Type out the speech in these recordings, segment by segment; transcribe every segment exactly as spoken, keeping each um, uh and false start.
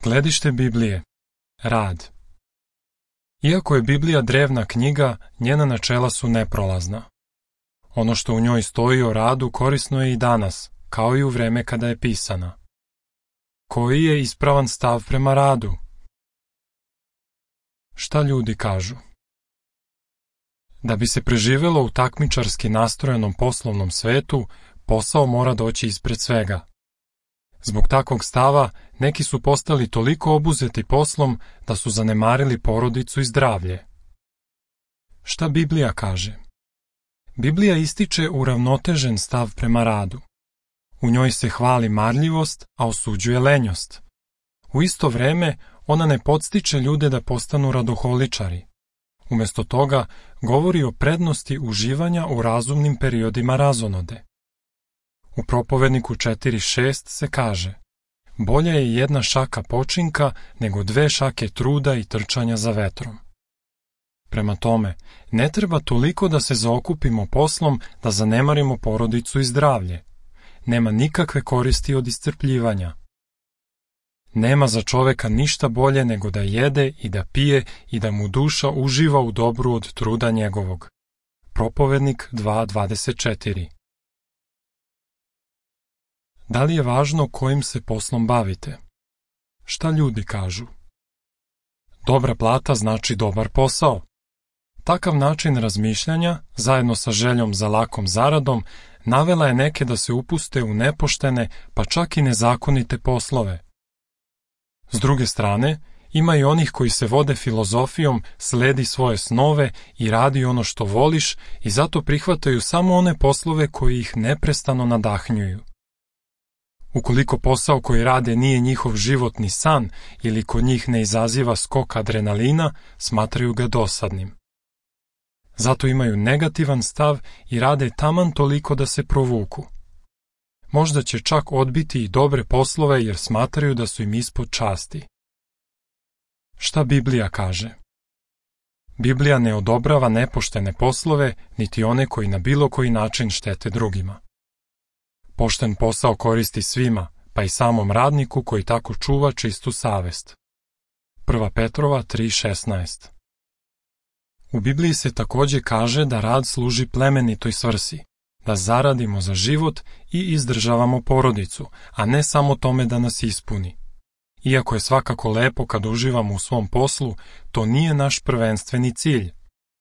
Gledište Biblije. Rad. Iako je Biblija drevna knjiga, njena načela su neprolazna. Ono što u njoj stoji o radu korisno je i danas, kao i u vreme kada je pisana. Koji je ispravan stav prema radu? Šta ljudi kažu? Da bi se preživelo u takmičarski nastrojenom poslovnom svetu, posao mora doći ispred svega. Zbog takvog stava, neki su postali toliko obuzeti poslom da su zanemarili porodicu i zdravlje. Šta Biblija kaže? Biblija ističe uravnotežen stav prema radu. U njoj se hvali marljivost, a osuđuje lenjost. U isto vreme, ona ne podstiče ljude da postanu radoholičari. Umjesto toga, govori o prednosti uživanja u razumnim periodima razonode. U Propovedniku četiri šest se kaže: bolja je jedna šaka počinka nego dve šake truda i trčanja za vetrom. Prema tome, ne treba toliko da se zaokupimo poslom da zanemarimo porodicu i zdravlje. Nema nikakve koristi od iscrpljivanja. Nema za čoveka ništa bolje nego da jede i da pije i da mu duša uživa u dobru od truda njegovog. Propovednik dva dvadeset četiri. Da li je važno kojim se poslom bavite? Šta ljudi kažu? Dobra plata znači dobar posao. Takav način razmišljanja, zajedno sa željom za lakom zaradom, navela je neke da se upuste u nepoštene, pa čak i nezakonite poslove. S druge strane, ima i onih koji se vode filozofijom, sledi svoje snove i radi ono što voliš i zato prihvataju samo one poslove koji ih neprestano nadahnjuju. Ukoliko posao koji rade nije njihov životni san ili kod njih ne izaziva skok adrenalina, smatraju ga dosadnim. Zato imaju negativan stav i rade taman toliko da se provuku. Možda će čak odbiti i dobre poslove jer smatraju da su im ispod časti. Šta Biblija kaže? Biblija ne odobrava nepoštene poslove, niti one koji na bilo koji način štete drugima. Pošten posao koristi svima, pa i samom radniku koji tako čuva čistu savest. Prva Petrova tri šesnaest. U Bibliji se također kaže da rad služi plemenitoj svrsi, da zaradimo za život i izdržavamo porodicu, a ne samo tome da nas ispuni. Iako je svakako lepo kad uživamo u svom poslu, to nije naš prvenstveni cilj.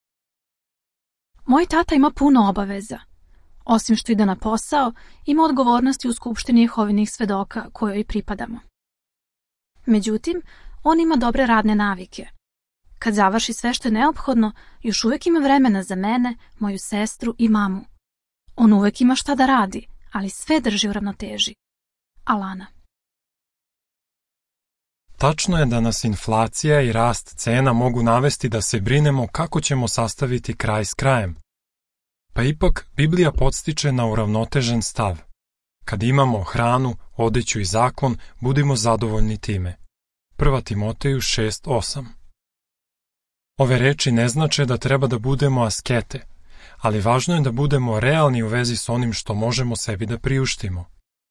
Moj tata ima puno obaveza. Osim što ide na posao, ima odgovornosti u Skupštini Jehovinih svedoka kojoj pripadamo. Međutim, on ima dobre radne navike. Kad završi sve što je neophodno, još uvijek ima vremena za mene, moju sestru i mamu. On uvijek ima šta da radi, ali sve drži u ravnoteži. Alana. Tačno je da nas inflacija i rast cena mogu navesti da se brinemo kako ćemo sastaviti kraj s krajem. Pa ipak Biblija podstiče na uravnotežen stav. Kad imamo hranu, odeću i zakon, budimo zadovoljni time. Prva Timoteju šest osam. Ove reči ne znače da treba da budemo askete, ali važno je da budemo realni u vezi s onim što možemo sebi da priuštimo.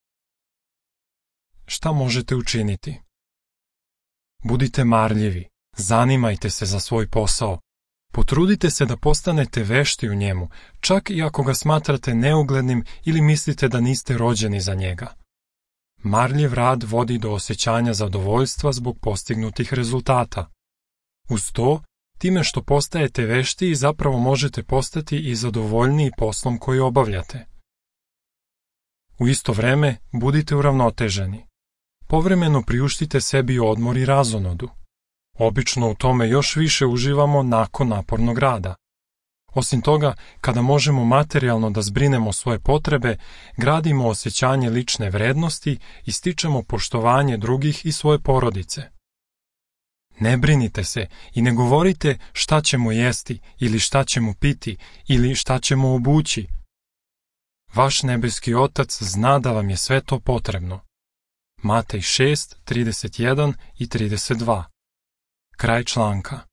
Šta možete učiniti? Budite marljivi, zanimajte se za svoj posao. Potrudite se da postanete vešti u njemu, čak i ako ga smatrate neuglednim ili mislite da niste rođeni za njega. Marljiv rad vodi do osjećanja zadovoljstva zbog postignutih rezultata. Uz to, time što postajete veštiji zapravo možete postati i zadovoljniji poslom koji obavljate. U isto vreme budite uravnoteženi. Povremeno priuštite sebi odmor i razonodu. Obično u tome još više uživamo nakon napornog rada. Osim toga, kada možemo materijalno da zbrinemo svoje potrebe, gradimo osjećanje lične vrednosti i stičemo poštovanje drugih i svoje porodice. Ne brinite se i ne govorite šta ćemo jesti ili šta ćemo piti ili šta ćemo obući. Vaš nebeski Otac zna da vam je sve to potrebno. Matej šest trideset jedan i trideset dva. Kraj članka.